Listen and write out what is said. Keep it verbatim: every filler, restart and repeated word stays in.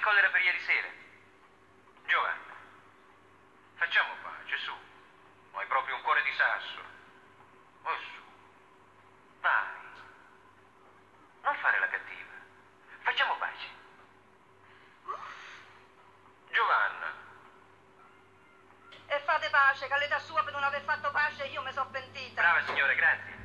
collera per ieri sera. Giovanna, facciamo pace, su. Hai proprio un cuore di sasso. Oh, su. Vai. Non fare la cattiva. Facciamo pace. Giovanna. E fate pace, che all'età sua per non aver fatto pace io mi sono pentita. Brava signora, grazie.